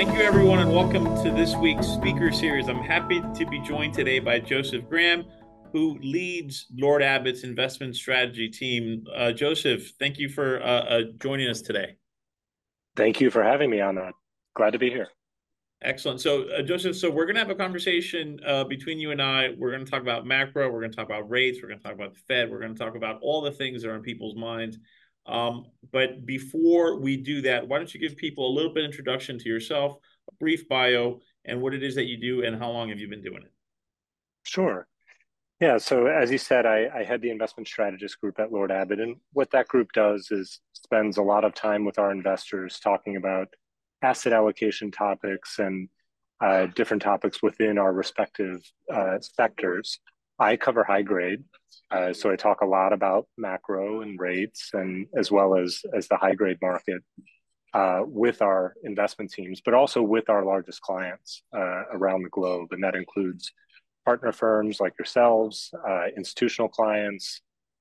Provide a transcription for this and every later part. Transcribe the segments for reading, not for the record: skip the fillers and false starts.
Thank you, everyone, and welcome to this week's speaker series. I'm happy to be joined today by Joseph Graham, who leads Lord Abbett's investment strategy team. Joseph, thank you for joining us today. Thank you for having me on that. Glad to be here. Excellent. So, Joseph, we're going to have a conversation between you and I. We're going to talk about macro. We're going to talk about rates. We're going to talk about the Fed. We're going to talk about all the things that are on people's minds. But before we do that, why don't you give people a little bit of introduction to yourself, a brief bio, and what it is that you do, and how long have you been doing it? Sure. Yeah. So as you said, I head the investment strategist group at Lord Abbett. And what that group does is spends a lot of time with our investors talking about asset allocation topics and different topics within our respective sectors. I cover high grade. So I talk a lot about macro and rates and as well as the high grade market with our investment teams, but also with our largest clients around the globe. And that includes partner firms like yourselves, institutional clients,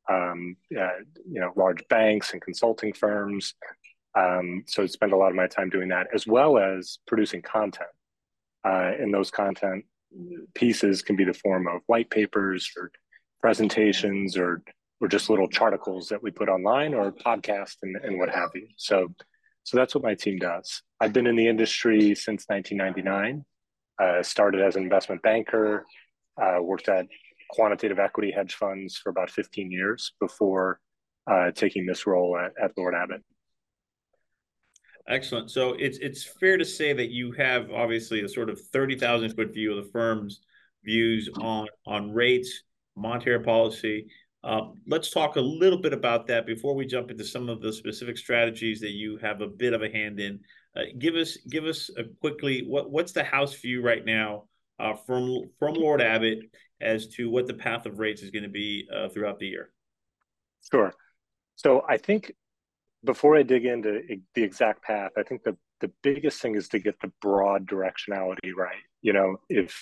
large banks and consulting firms. So I spend a lot of my time doing that, as well as producing content. And those content pieces can be the form of white papers or presentations or just little charticles that we put online or podcast and what have you. So that's what my team does. I've been in the industry since 1999. Started as an investment banker, worked at quantitative equity hedge funds for about 15 years before taking this role at Lord Abbett. Excellent. So it's fair to say that you have obviously a sort of 30,000-foot view of the firm's views on rates, monetary policy. Let's talk a little bit about that before we jump into some of the specific strategies that you have a bit of a hand in. Give us a quickly what's the house view right now from Lord Abbett as to what the path of rates is going to be throughout the year. Sure. So I think before I dig into the exact path, I think the biggest thing is to get the broad directionality right. You know, if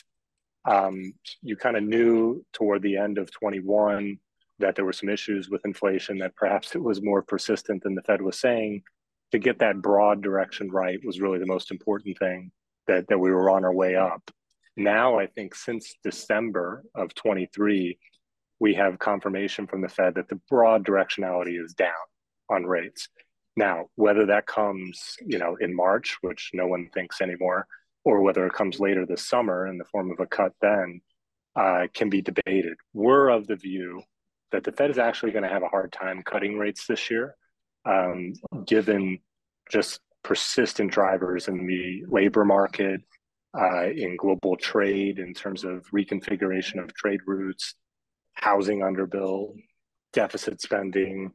you kind of knew toward the end of 21 that there were some issues with inflation, that perhaps it was more persistent than the Fed was saying, to get that broad direction right was really the most important thing that we were on our way up. Now, I think since December of 23, we have confirmation from the Fed that the broad directionality is down on rates. Now, whether that comes, in March, which no one thinks anymore, or whether it comes later this summer in the form of a cut then, can be debated. We're of the view that the Fed is actually going to have a hard time cutting rates this year, given just persistent drivers in the labor market, in global trade, in terms of reconfiguration of trade routes, housing underbill, deficit spending.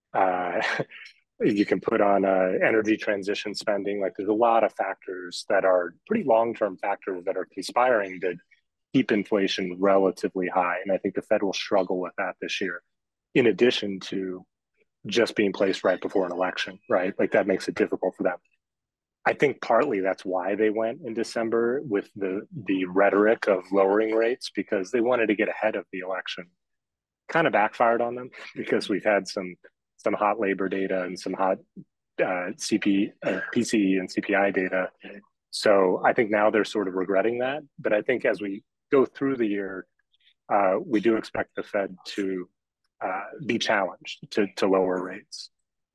You can put on energy transition spending. Like there's a lot of factors that are pretty long-term factors that are conspiring to keep inflation relatively high. And I think the Fed will struggle with that this year, in addition to just being placed right before an election, right? Like that makes it difficult for them. I think partly that's why they went in December with the rhetoric of lowering rates, because they wanted to get ahead of the election. Kind of backfired on them because we've had some hot labor data and some hot PCE and CPI data. So I think now they're sort of regretting that. But I think as we go through the year, we do expect the Fed to be challenged to lower rates.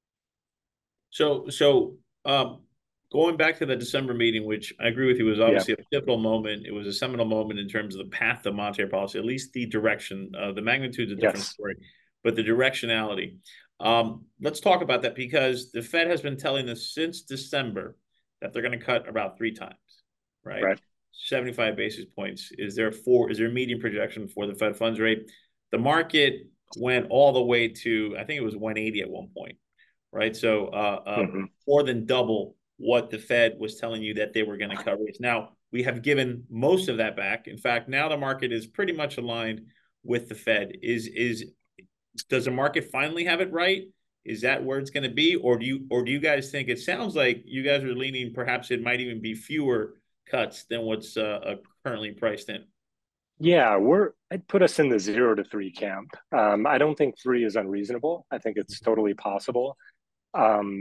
So going back to the December meeting, which I agree with you was Yeah. obviously a pivotal moment. It was a seminal moment in terms of the path of monetary policy, at least the direction. The magnitude is a different Yes. story, but the directionality. Let's talk about that because the Fed has been telling us since December that they're going to cut about 3 times, right? Right. 75 basis points is their median projection for the Fed funds rate. The market went all the way to, I think it was 180 at one point, right? So Mm-hmm. more than double what the Fed was telling you that they were going to cut rates. Now, we have given most of that back. In fact, now the market is pretty much aligned with the Fed. Does the market finally have it right? Is that where it's going to be, or do you guys think it sounds like you guys are leaning perhaps it might even be fewer cuts than what's currently priced in? Yeah, I'd put us in the 0 to 3 camp. I don't think 3 is unreasonable. I think it's totally possible. Um,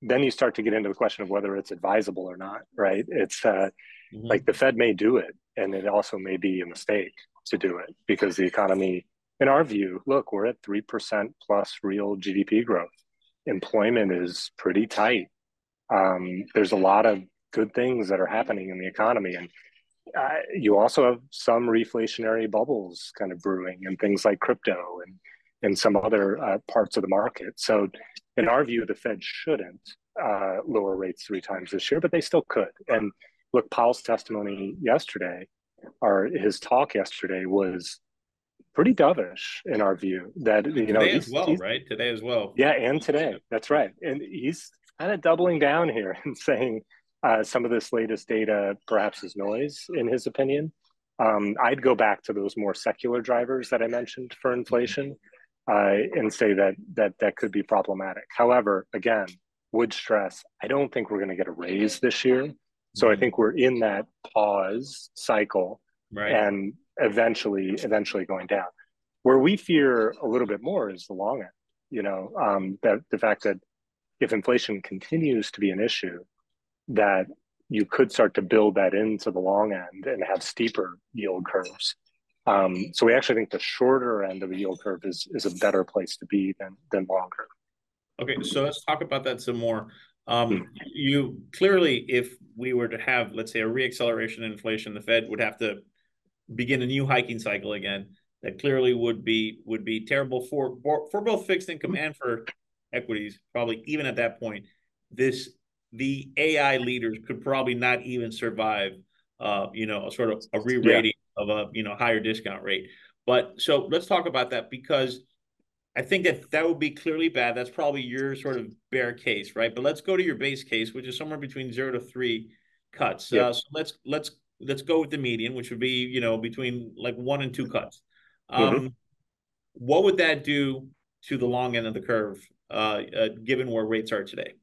then you start to get into the question of whether it's advisable or not, right? It's like Hmm. the Fed may do it, and it also may be a mistake to do it because the economy, in our view, look, we're at 3% plus real GDP growth. Employment is pretty tight. There's a lot of good things that are happening in the economy, and you also have some reflationary bubbles kind of brewing and things like crypto and some other parts of the market. So, in our view, the Fed shouldn't lower rates 3 times this year, but they still could. And look, Powell's testimony yesterday, or his talk yesterday, was pretty dovish in our view. That Today as well, he's right? Today as well. yeah, and today, that's right. And he's kind of doubling down here and saying some of this latest data perhaps is noise, in his opinion. I'd go back to those more secular drivers that I mentioned for inflation and say that could be problematic. However, again, would stress, I don't think we're going to get a raise this year. So I Mhm. think we're in that pause cycle Right. and eventually going down. Where we fear a little bit more is the long end. That the fact that if inflation continues to be an issue, that you could start to build that into the long end and have steeper yield curves. So we actually think the shorter end of the yield curve is a better place to be than longer. Okay, so let's talk about that some more. Mm. You clearly, if we were to have, let's say, a reacceleration in inflation, the Fed would have to begin a new hiking cycle again. That clearly would be terrible for both fixed income and for equities. Probably even at that point, this the AI leaders could probably not even survive. A sort of a Yeah. re-rating of a higher discount rate. But so let's talk about that because I think that would be clearly bad. That's probably your sort of bear case, right? But let's go to your base case, which is somewhere between 0 to 3 cuts. Yep. So let's go with the median, which would be between like 1 and 2 cuts. Mm-hmm. What would that do to the long end of the curve, given where rates are today?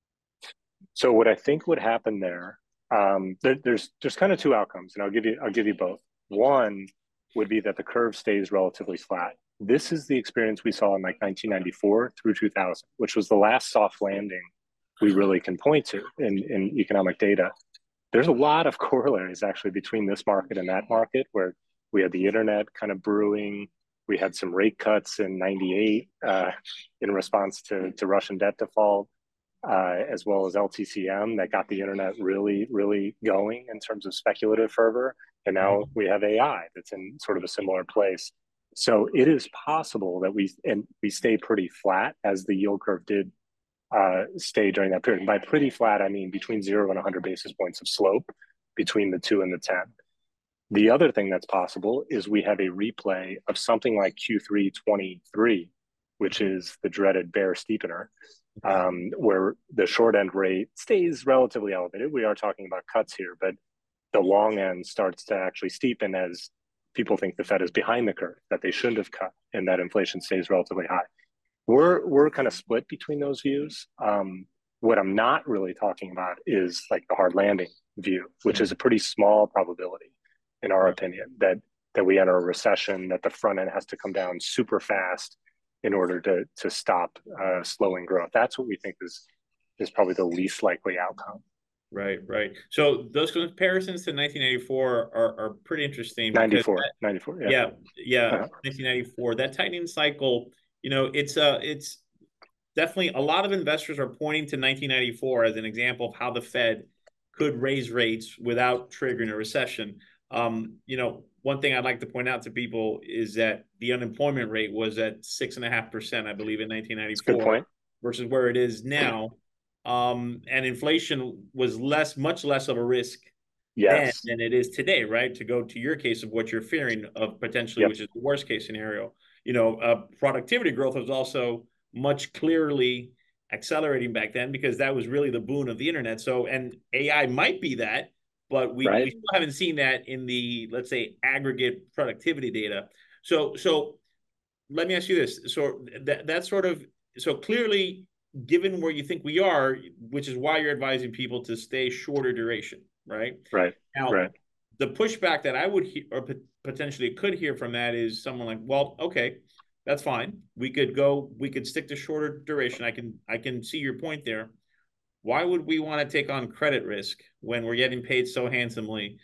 So what I think would happen there, there's kind of two outcomes, and I'll give you both. One would be that the curve stays relatively flat. This is the experience we saw in like 1994 through 2000, which was the last soft landing we really can point to in economic data. There's a lot of corollaries actually between this market and that market, where we had the internet kind of brewing. We had some rate cuts in '98 in response to Russian debt default, as well as LTCM that got the internet really, really going in terms of speculative fervor. And now Mhm. we have AI that's in sort of a similar place. So it is possible that we stay pretty flat as the yield curve did stay during that period. And by pretty flat, I mean between 0 and 100 basis points of slope between the 2 and the 10. The other thing that's possible is we have a replay of something like Q3 '23, which is the dreaded bear steepener, Okay. where the short end rate stays relatively elevated. We are talking about cuts here, but the long end starts to actually steepen as people think the Fed is behind the curve, that they shouldn't have cut, and that inflation stays relatively high. We're kind of split between those views. What I'm not really talking about is like the hard landing view, which is a Mhm. pretty small probability, in our Right. opinion, that we enter a recession, that the front end has to come down super fast in order to stop slowing growth. That's what we think is probably the least likely outcome. Right, right. So those comparisons to 1984 are pretty interesting because 94, yeah. yeah, yeah, Uh-huh. 1994, that tightening cycle, it's definitely a lot of investors are pointing to 1994 as an example of how the Fed could raise rates without triggering a recession. One thing I'd like to point out to people is that the unemployment rate was at 6.5%, I believe, in It's a good 1994 point. versus where it is now. And inflation was much less of a risk then Yes. than it is today, right? To go to your case of what you're fearing of potentially, Yep. which is the worst case scenario. Productivity growth was also much clearly accelerating back then because that was really the boon of the internet. So, and AI might be that, but we Right. still haven't seen that in the, let's say, aggregate productivity data. So let me ask you this. So that sort of, so clearly, given where you think we are, which is why you're advising people to stay shorter duration, right? Right. Now, Right. the pushback that I would hear or potentially could hear from that is someone like, well, okay, that's fine. We could stick to shorter duration. I can see your point there. why would we want to take on credit risk when we're getting paid so handsomely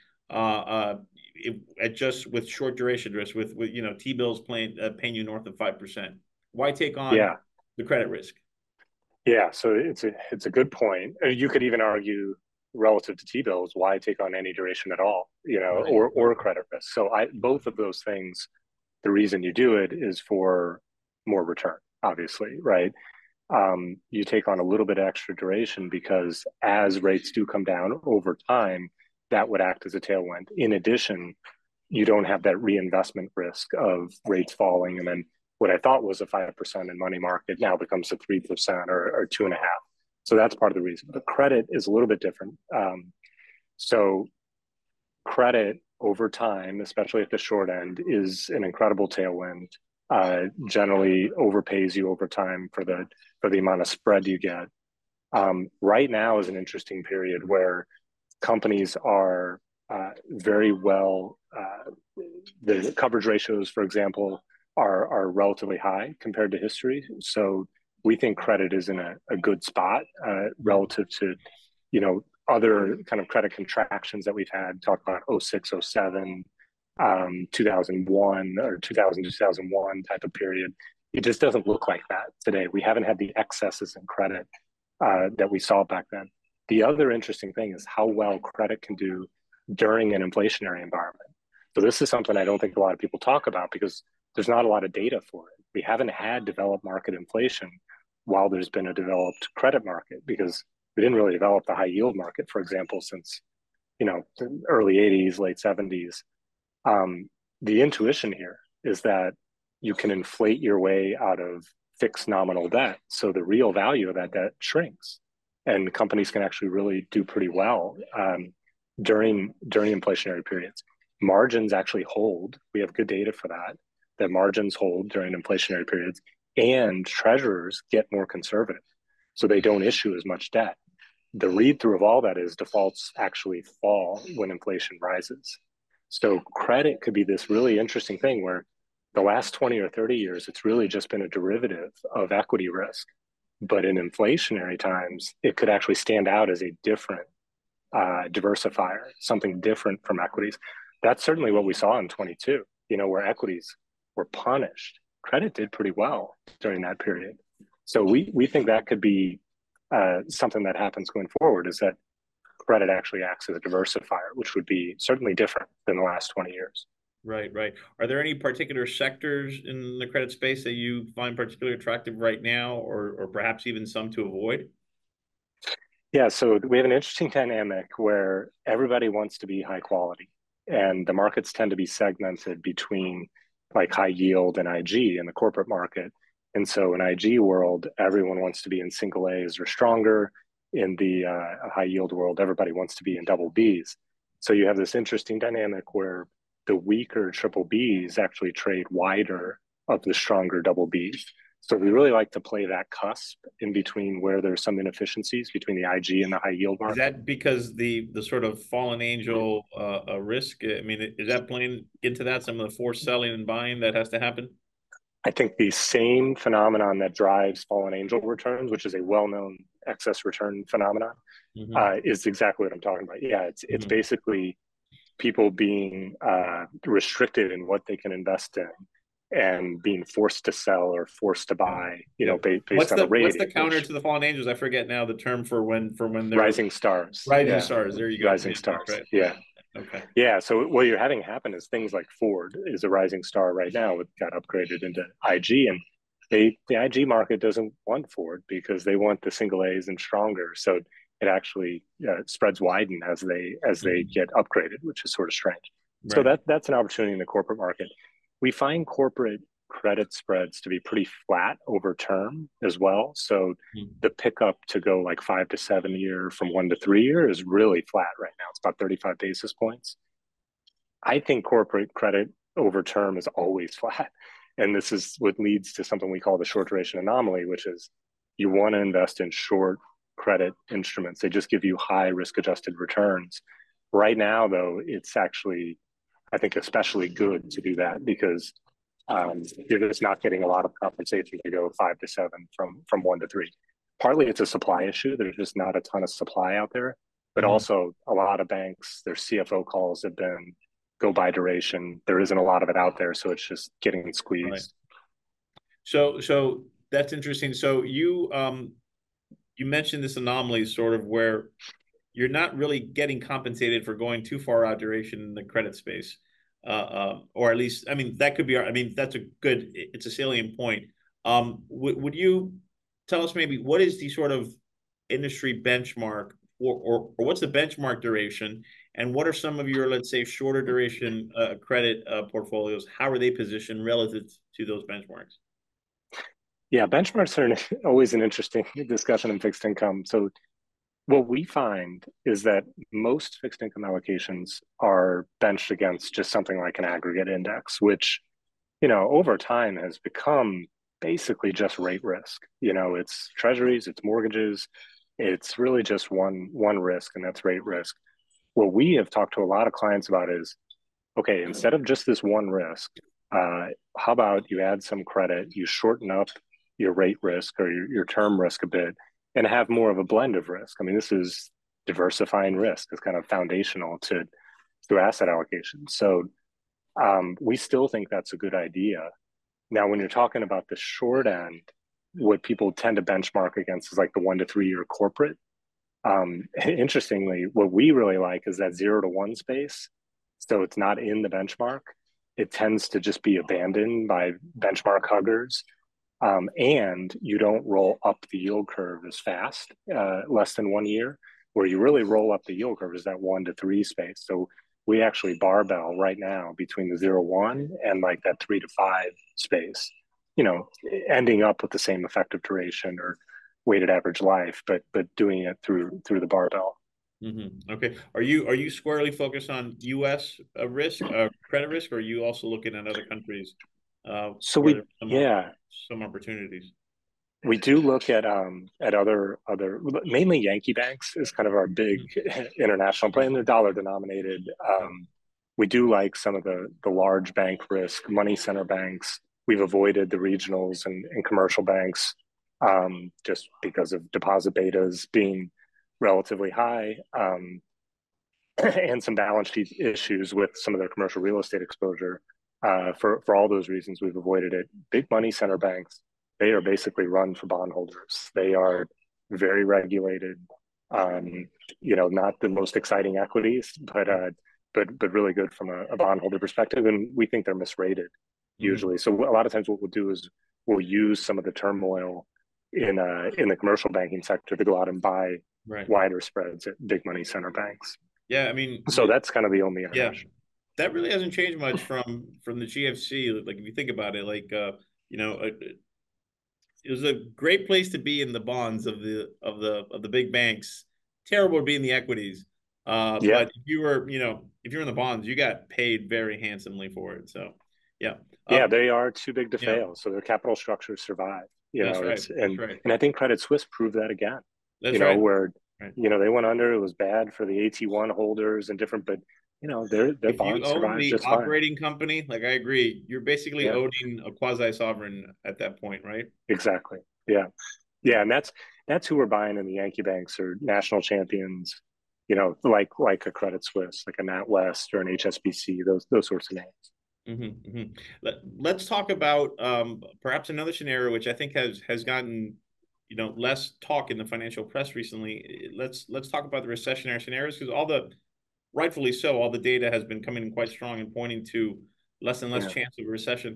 at just with short duration risk with T-bills paying you north of 5%? Why take on Yeah. the credit risk? Yeah, so it's a good point. You could even argue relative to T-bills, why take on any duration at all, Right. or credit risk. So both of those things, the reason you do it is for more return, obviously, right? You take on a little bit extra duration because as rates do come down over time, that would act as a tailwind. In addition, you don't have that reinvestment risk of rates falling and then what I thought was a 5% in money market now becomes a 3% or 2.5%. So that's part of the reason. But credit is a little bit different. So credit over time, especially at the short end, is an incredible tailwind. Generally overpays you over time for the amount of spread you get. Right now is an interesting period where companies are very well. The coverage ratios, for example, are relatively high compared to history. So we think credit is in a good spot relative to, other kind of credit contractions that we've had. Talk about 06, 07, 2001 or 2000, 2001 type of period. It just doesn't look like that today. We haven't had the excesses in credit that we saw back then. The other interesting thing is how well credit can do during an inflationary environment. So this is something I don't think a lot of people talk about because there's not a lot of data for it. We haven't had developed market inflation while there's been a developed credit market because we didn't really develop the high yield market, for example, since the early 80s, late 70s. The intuition here is that you can inflate your way out of fixed nominal debt. So the real value of that debt shrinks and companies can actually really do pretty well during inflationary periods. Margins actually hold. We have good data for that margins hold during inflationary periods and treasurers get more conservative. So they don't issue as much debt. The read through of all that is defaults actually fall when inflation rises. So credit could be this really interesting thing where the last 20 or 30 years, it's really just been a derivative of equity risk. But in inflationary times, it could actually stand out as a different diversifier, something different from equities. That's certainly what we saw in 22, where equities were punished. Credit did pretty well during that period. So we think that could be something that happens going forward is that credit actually acts as a diversifier, which would be certainly different than the last 20 years. Right, right. Are there any particular sectors in the credit space that you find particularly attractive right now, or perhaps even some to avoid? Yeah, so we have an interesting dynamic where everybody wants to be high quality, and the markets tend to be segmented between like high yield and IG in the corporate market. And so in IG world, everyone wants to be in single A's or stronger. In the high yield world, everybody wants to be in double B's. So you have this interesting dynamic where the weaker triple B's actually trade wider of the stronger double B's. So we really like to play that cusp in between where there's some inefficiencies between the IG and the high yield market. Is that because the sort of fallen angel risk? I mean, is that playing into that, some of the forced selling and buying that has to happen? I think the same phenomenon that drives fallen angel returns, which is a well-known excess return phenomenon, is exactly what I'm talking about. Yeah, it's basically people being restricted in what they can invest in and being forced to sell or forced to buy, based on a rating. What's the counter to the fallen angels? I forget now the term for when they're rising stars. Rising stars. There you go. Rising stars. Right. Yeah. Okay. Yeah. So what you're having happen is things like Ford is a rising star right now. It got upgraded into IG, and the IG market doesn't want Ford because they want the single A's and stronger. So it actually spreads widen as they get upgraded, which is sort of strange. Right. So that's an opportunity in the corporate market. We find corporate credit spreads to be pretty flat over term as well. So the pickup to go like 5 to 7 year from 1 to 3 year is really flat right now. It's about 35 basis points. I think corporate credit over term is always flat. And this is what leads to something we call the short duration anomaly, which is you want to invest in short credit instruments. They just give you high risk adjusted returns. Right now, though, it's actually, I think, especially good to do that because you're just not getting a lot of compensation to go 5 to 7 from 1 to 3. partly it's a supply issue. There's just not a ton of supply out there, but Mhm. also a lot of banks, their CFO calls have been go by duration. There isn't a lot of it out there, so it's just getting Right. squeezed. So that's interesting. So you mentioned this anomaly sort of where you're not really getting compensated for going too far out duration in the credit space. Or at least, I mean, that could be, I mean, that's a good, it's a salient point. Would you tell us maybe what is the sort of industry benchmark or what's the benchmark duration? And what are some of your, let's say, shorter duration credit portfolios? How are they positioned relative to those benchmarks? Yeah, benchmarks are always an interesting discussion in fixed income. So what we find is that most fixed income allocations are benched against just something like an aggregate index, which, over time has become basically just rate risk. It's treasuries, it's mortgages, it's really just one risk, and that's rate risk. What we have talked to a lot of clients about is, okay, instead of just this one risk, how about you add some credit, you shorten up your rate risk or your term risk a bit, and have more of a blend of risk. I mean, this is diversifying risk. It's kind of foundational to asset allocation. So we still think that's a good idea. Now, when you're talking about the short end, what people tend to benchmark against is like the 1 to 3 year corporate. Interestingly, what we really like is that 0 to 1 space. So it's not in the benchmark. It tends to just be abandoned by benchmark huggers. And you don't roll up the yield curve as fast, less than 1 year. Where you really roll up the yield curve is that 1 to 3 space. So we actually barbell right now between the 0 to 1 and like that 3 to 5 space, you know, ending up with the same effective duration or weighted average life, but doing it through the barbell. Okay. Are you squarely focused on U.S. Risk, credit risk, or are you also looking at other countries So where we there are yeah, some opportunities? we do look at other mainly Yankee banks is kind of our big Mhm. international play, and they're dollar denominated. We do like some of the large bank risk, money center banks. We've avoided the regionals and commercial banks just because of deposit betas being relatively high, and some balance sheet issues with some of their commercial real estate exposure. For all those reasons, we've avoided it. Big money center banks, they are basically run for bondholders. They are very regulated. Um, not the most exciting equities, but really good from a bondholder perspective. And we think they're misrated Mhm. usually. So a lot of times, what we'll do is we'll use some of the turmoil in the commercial banking sector to go out and buy Right. wider spreads at big money center banks. Yeah. I mean, So that's kind of the only yeah, international. that really hasn't changed much from the GFC. Like if you think about it, like you know, it was a great place to be in the bonds of the big banks. Terrible to be in the equities. Yeah, But if you were, if you're in the bonds, you got paid very handsomely for it. So, yeah, yeah, they are too big to yeah, fail, so their capital structures survive. that's right. It's That's and right. and I think Credit Suisse proved that again. That's right. Where Right. they went under, it was bad for the AT1 holders and different, but their If you bonds own survived the just fine. operating company, like I agree, you're basically Yeah, owning a quasi sovereign at that point, right? exactly. Yeah, Yeah. yeah, and that's who we're buying in the Yankee banks or national champions. Like a Credit Suisse, like a NatWest or an HSBC, those sorts of names. Let's talk about perhaps another scenario which I think has gotten less talk in the financial press recently. Let's talk about the recessionary scenarios because rightfully so, all the data has been coming in quite strong and pointing to less and less Yeah, chance of a recession.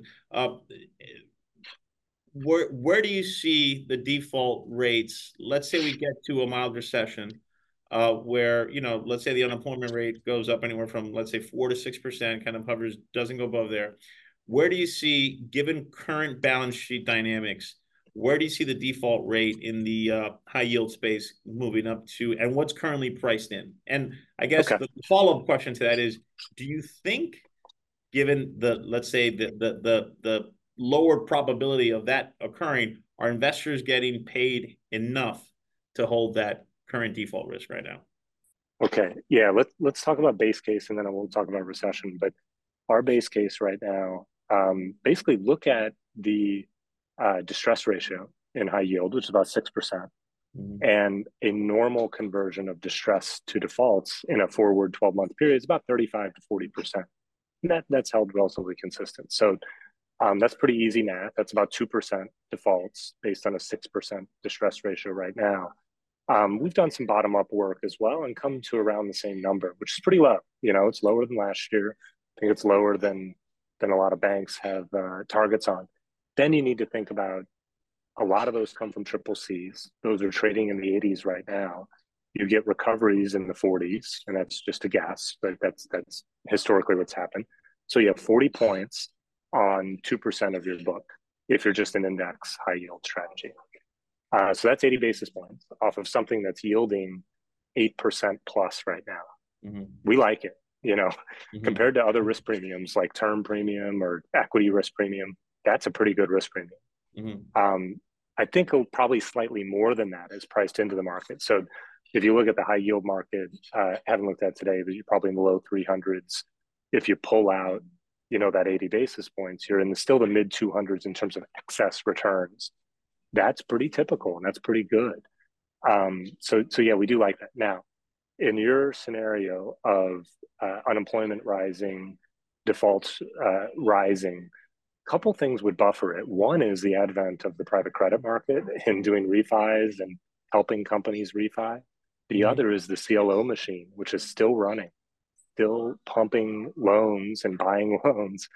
Where do you see the default rates? Let's say we get to a mild recession, where let's say the unemployment rate goes up anywhere from let's say 4 to 6%, kind of hovers, doesn't go above there. Where do you see, given current balance sheet dynamics, where do you see the default rate in the high yield space moving up to, and what's currently priced in? And I guess okay. the follow up question to that is, do you think, given the let's say the lower probability of that occurring, are investors getting paid enough to hold that current default risk right now? Okay, yeah. Let's talk about base case, and then we'll talk about recession. But our base case right now, basically look at the distress ratio in high yield, which is about 6%. Mhm. And a normal conversion of distress to defaults in a forward 12-month period is about 35 to 40%. And that's held relatively consistent. So that's pretty easy math. That's about 2% defaults based on a 6% distress ratio right now. We've done some bottom up work as well and come to around the same number, which is pretty low. You know, it's lower than last year. I think it's lower than a lot of banks have targets on. Then you need to think about a lot of those come from triple C's. Those are trading in the 80s right now. You get recoveries in the 40s, and that's just a guess, but that's historically what's happened. So you have 40 points on 2% of your book if you're just an index high yield strategy. So that's 80 basis points off of something that's yielding 8% plus right now. Mm-hmm. We like it, you know, Mm-hmm. compared to other risk premiums like term premium or equity risk premium. That's a pretty good risk premium. Mm-hmm. I think probably slightly more than that is priced into the market. So if you look at the high yield market, haven't looked at today, but you're probably in the low 300s. If you pull out, you know, that 80 basis points, you're in still the mid 200s in terms of excess returns. That's pretty typical and that's pretty good. So yeah, we do like that. Now, in your scenario of unemployment rising, defaults rising, a couple things would buffer it. One is the advent of the private credit market and doing refis and helping companies refi. The Mm-hmm. other is the CLO machine, which is still running, still pumping loans and buying loans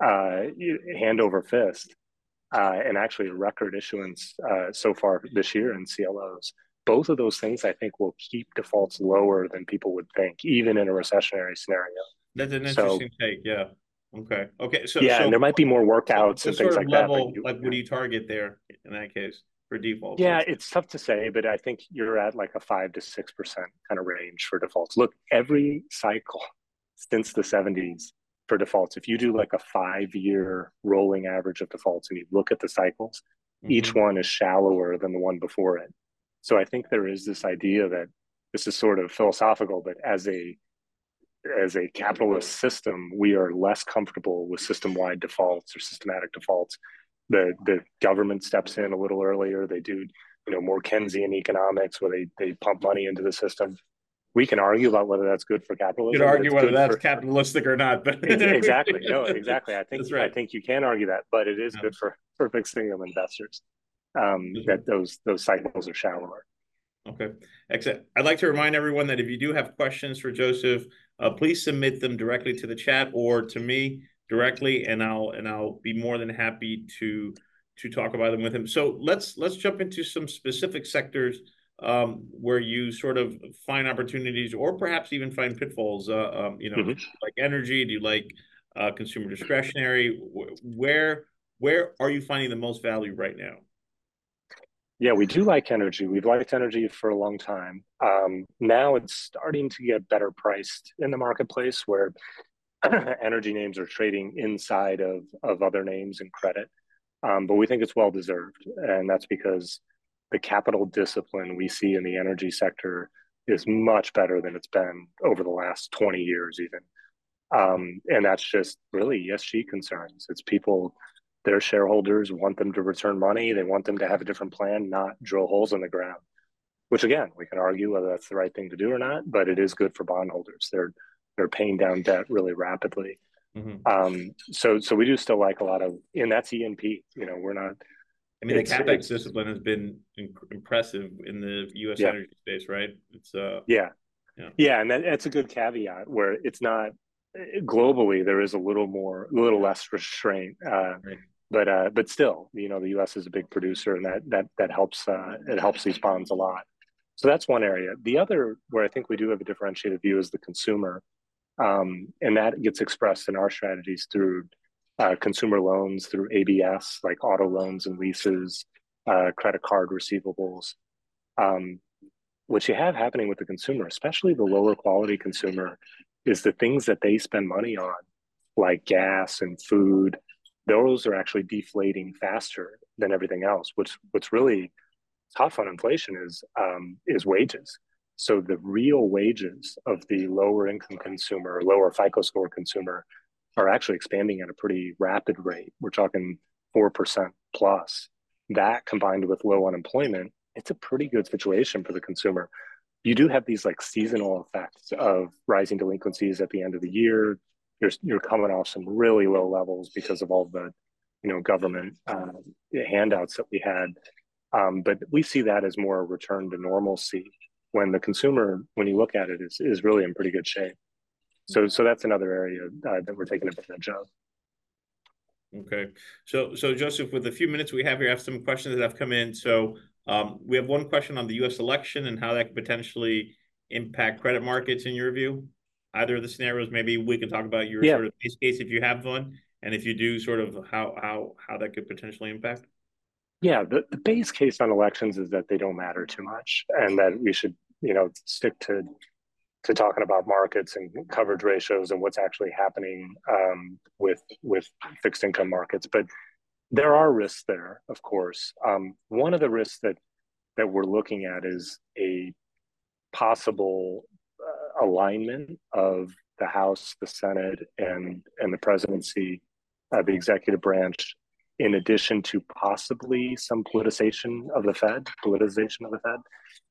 hand over fist, and actually a record issuance so far this year in CLOs. Both of those things, I think, will keep defaults lower than people would think, even in a recessionary scenario. That's an So, interesting take. Yeah. Okay. Okay. So, yeah, and there might be more workouts what and sort things of like that, but level, like, what do you target there in that case for defaults? yeah, Let's say. it's tough to say, but I think you're at like a 5 to 6% kind of range for defaults. Look, every cycle since the 70s for defaults, if you do like a 5 year rolling average of defaults and you look at the cycles, each Mm-hmm. one is shallower than the one before it. So I think there is this idea that this is sort of philosophical, but as a capitalist system, we are less comfortable with system-wide defaults or systematic defaults. The government steps in a little earlier. They do, you know, more Keynesian economics where they pump money into the system. We can argue about whether that's good for You could capitalism, but argue it's whether good that's for capitalistic or not, but exactly. No, exactly. I think that's I right. think you can argue that, but it is Yeah. good for fixed income investors That's right. that those cycles are shallower. Okay. Excellent. I'd like to remind everyone that if you do have questions for Joseph, please submit them directly to the chat or to me directly, and I'll be more than happy to talk about them with him. So let's jump into some specific sectors where you sort of find opportunities or perhaps even find pitfalls. Mm-hmm. Like energy? Do you like consumer discretionary? Where are you finding the most value right now? Yeah, we do like energy. We've liked energy for a long time. Now it's starting to get better priced in the marketplace where energy names are trading inside of other names and credit. But we think it's well deserved. And that's because the capital discipline we see in the energy sector is much better than it's been over the last 20 years, even. And that's just really ESG concerns. It's people, their shareholders want them to return money. They want them to have a different plan, not drill holes in the ground, which again, we can argue whether that's the right thing to do or not, but it is good for bondholders. They're paying down debt really rapidly. Mm-hmm. So we do still like a lot of, and that's E&P. You know, we're not. I mean, the CapEx It's discipline has been impressive in the U.S. yeah, energy space, right? It's yeah, yeah, yeah, and that's a good caveat where it's not globally there is a little less restraint, right. but still, you know, the U.S. is a big producer, and that helps. It helps these bonds a lot. So that's one area. The other where I think we do have a differentiated view is the consumer. And that gets expressed in our strategies through consumer loans, through ABS, like auto loans and leases, credit card receivables. Um, what you have happening with the consumer, especially the lower quality consumer, is the things that they spend money on, like gas and food. Those are actually deflating faster than everything else. What's really tough on inflation is wages. So the real wages of the lower income consumer, lower FICO score consumer, are actually expanding at a pretty rapid rate. We're talking 4% plus. That combined with low unemployment it's a pretty good situation for the consumer. You do have these like seasonal effects of rising delinquencies at the end of the year. You're coming off some really low levels because of all the government handouts that we had. But we see that as more a return to normalcy when the consumer, when you look at it, is really in pretty good shape. So that's another area that we're taking advantage of. Okay. So Joseph, with the few minutes we have here, I have some questions that have come in. So we have one question on the U.S. election and how that could potentially impact credit markets in your view. Either of the scenarios, maybe we can talk about your Yeah, sort of base case if you have one, and if you do, sort of how that could potentially impact. yeah. The base case on elections is that they don't matter too much, and that we should stick to talking about markets and coverage ratios and what's actually happening with fixed income markets. But there are risks there, of course. One of the risks that we're looking at is a possible alignment of the House, the Senate, and the presidency, the executive branch, in addition to possibly some politicization of the Fed.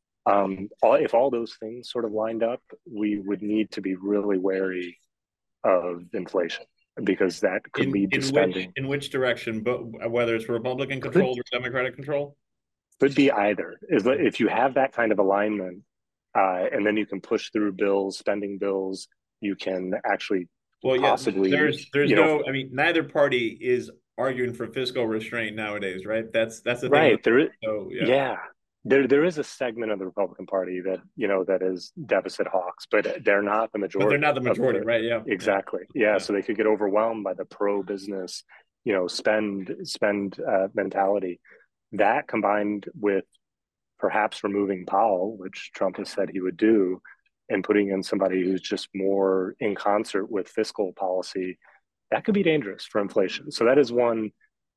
If all those things sort of lined up, we would need to be really wary of inflation because that could lead to spending. In which direction, but whether it's Republican Could controlled or Democratic control? could be either. Is if you have that kind of alignment, and then you can push through bills, spending bills, you can actually Well, yeah, possibly, there's no, I mean, neither party is arguing for fiscal restraint nowadays, right? That's the thing with right there. so yeah. Yeah, there is a segment of the Republican Party that that is deficit hawks, but they're not the But they're majority not the of majority, the. right? Yeah, yeah, Exactly. Yeah, yeah. so they could get overwhelmed by the pro business, spend mentality. That combined with perhaps removing Powell, which Trump has said he would do, and putting in somebody who's just more in concert with fiscal policy, that could be dangerous for inflation. So that is one,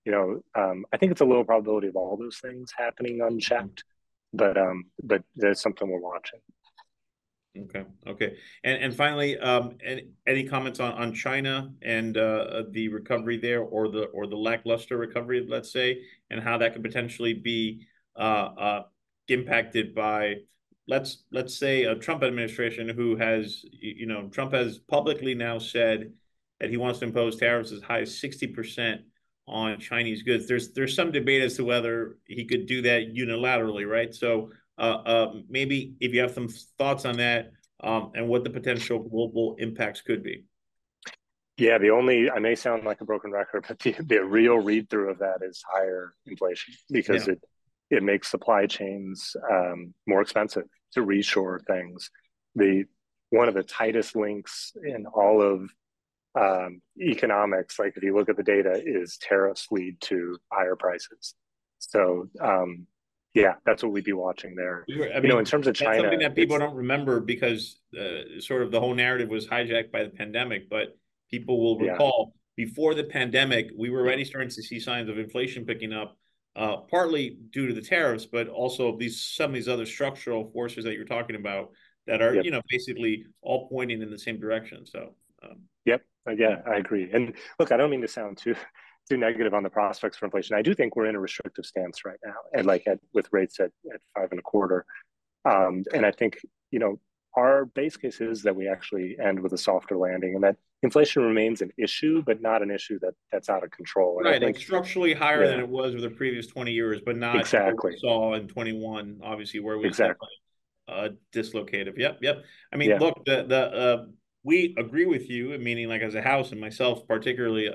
I think it's a low probability of all those things happening unchecked, but there's something we're watching. Okay, okay. And finally, any comments on China and the recovery there, or the lackluster recovery, let's say, and how that could potentially be impacted by, let's say, a Trump administration who has, Trump has publicly now said that he wants to impose tariffs as high as 60% on Chinese goods. There's some debate as to whether he could do that unilaterally, right? So maybe if you have some thoughts on that, and what the potential global impacts could be. Yeah, I may sound like a broken record, but the real read through of that is higher inflation because Yeah. it makes supply chains more expensive to reshore things. The One of the tightest links in all of economics, like if you look at the data, is tariffs lead to higher prices. So yeah, that's what we'd be watching there. I In mean, terms of that's something China, that people it's don't remember because sort of the whole narrative was hijacked by the pandemic. But people will yeah, recall before the pandemic, we were already starting to see signs of inflation picking up, partly due to the tariffs, but also some of these other structural forces that you're talking about that are, yep, basically all pointing in the same direction. So, yep, yeah, I agree. And look, I don't mean to sound too negative on the prospects for inflation. I do think we're in a restrictive stance right now, and like with rates at 5.25. And I think, our base case is that we actually end with a softer landing and that inflation remains an issue, but not an issue that's out of control. And I right, like think, structurally higher than yeah, it was over the previous 20 years, but not what we exactly, saw in 21, obviously, where it was exactly. definitely dislocative. Yep, yep. I mean, Yeah. look, the we agree with you, meaning like as a house and myself particularly,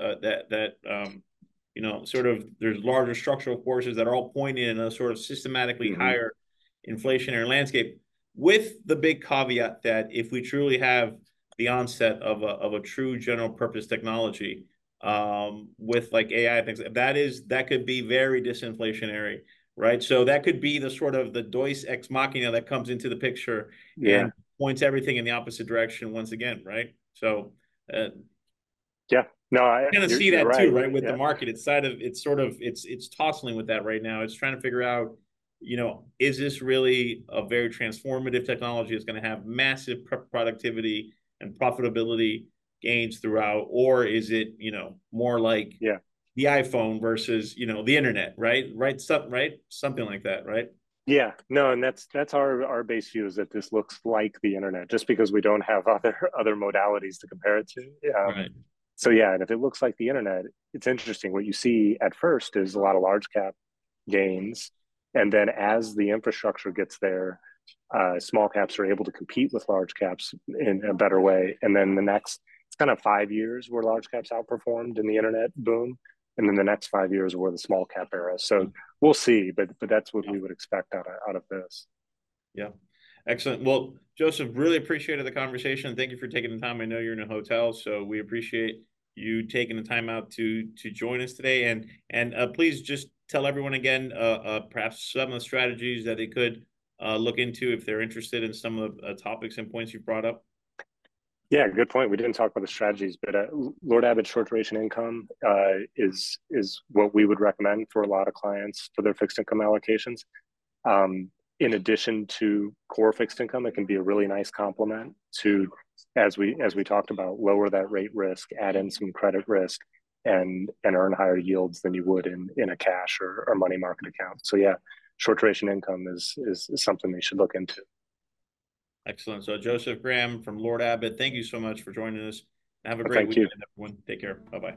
sort of there's larger structural forces that are all pointing in a sort of systematically Hmm. higher inflationary landscape, with the big caveat that if we truly have the onset of a true general purpose technology, with like AI things, that could be very disinflationary, right? So that could be the sort of the Deus ex machina that comes into the picture Yeah. and points everything in the opposite direction once again, right? So Yeah. No, kind of see you're that too, right. right? With the Yeah. market, it's tossing with that right now. It's trying to figure out, is this really a very transformative technology that's going to have massive productivity and profitability gains throughout, or is it, more like Yeah. the iPhone versus, the internet, right? Right, something like that, right? Yeah, no, and that's our base view is that this looks like the internet, just because we don't have other modalities to compare it to. Right. So yeah, and if it looks like the internet, it's interesting. What you see at first is a lot of large cap gains, and then as the infrastructure gets there, small caps are able to compete with large caps in a better way. And then the next, it's kind of 5 years where large caps outperformed in the internet boom, and then the next 5 years were the small cap era. So we'll see, but that's what we would expect out of this. Yeah. Excellent. Well, Joseph, really appreciated the conversation. Thank you for taking the time. I know you're in a hotel, so we appreciate you taking the time out to join us today. And please just tell everyone again, perhaps some of the strategies that they could look into if they're interested in some of the topics and points you brought up. Yeah, good point. We didn't talk about the strategies, but Lord Abbett short duration income is what we would recommend for a lot of clients for their fixed income allocations. In addition to core fixed income, it can be a really nice complement to, as we talked about, lower that rate risk, add in some credit risk, and earn higher yields than you would in a cash or money market account. So yeah, short duration income is something they should look into. Excellent. So Joseph Graham from Lord Abbett, thank you so much for joining us. Have a great Thank you. weekend, everyone. Take care. Bye-bye.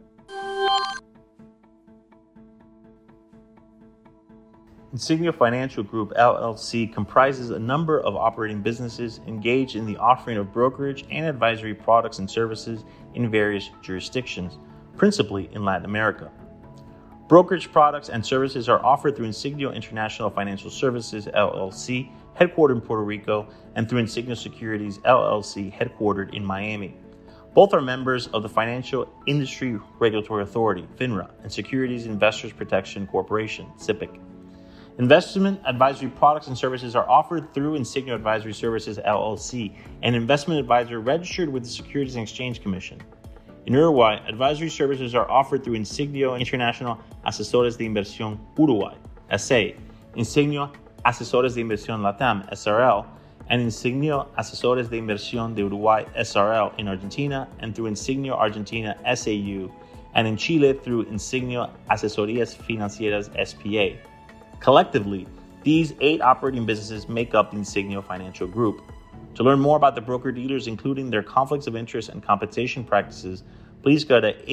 Insignia Financial Group, LLC, comprises a number of operating businesses engaged in the offering of brokerage and advisory products and services in various jurisdictions, principally in Latin America. Brokerage products and services are offered through Insignia International Financial Services, LLC, headquartered in Puerto Rico, and through Insignia Securities, LLC, headquartered in Miami. Both are members of the Financial Industry Regulatory Authority, FINRA, and Securities Investors Protection Corporation, SIPC. Investment advisory products and services are offered through Insignia Advisory Services, LLC, an investment advisor registered with the Securities and Exchange Commission. In Uruguay, advisory services are offered through Insignia International Asesores de Inversión Uruguay, SA, Insignia Asesores de Inversión Latam, SRL, and Insignia Asesores de Inversión de Uruguay, SRL, in Argentina, and through Insignia Argentina, SAU, and in Chile through Insignia Asesorías Financieras, SPA. Collectively, these 8 operating businesses make up the Insignia Financial Group. To learn more about the broker-dealers, including their conflicts of interest and compensation practices, please go to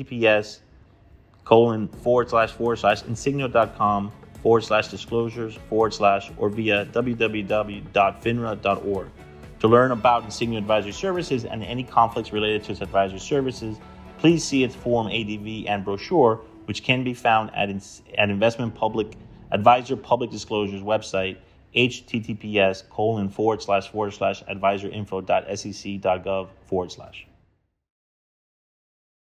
https://insignia.com/disclosures/ or via www.finra.org. To learn about Insignia Advisory Services and any conflicts related to its advisory services, please see its Form ADV and brochure, which can be found at Investment Advisor Public Disclosures website, https://advisorinfo.sec.gov/.